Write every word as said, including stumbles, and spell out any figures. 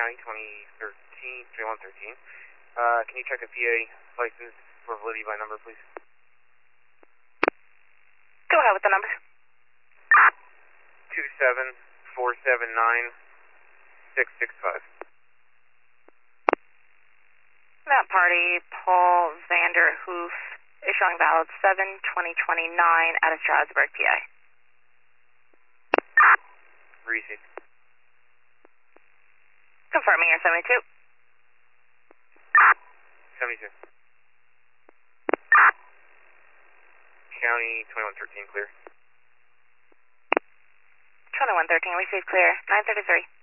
nine twenty thirteen, twenty-one thirteen. Uh, can you check a P A license for validity by number, please? Go ahead with the number. two seven four seven nine six six five. That party, Paul Vanderhoof, is showing valid seven twenty twenty-nine out of Strasburg, P A. Receipt. Confirming your seventy-two. seventy-two. County twenty-one thirteen clear. twenty-one thirteen, received clear. nine thirty-three.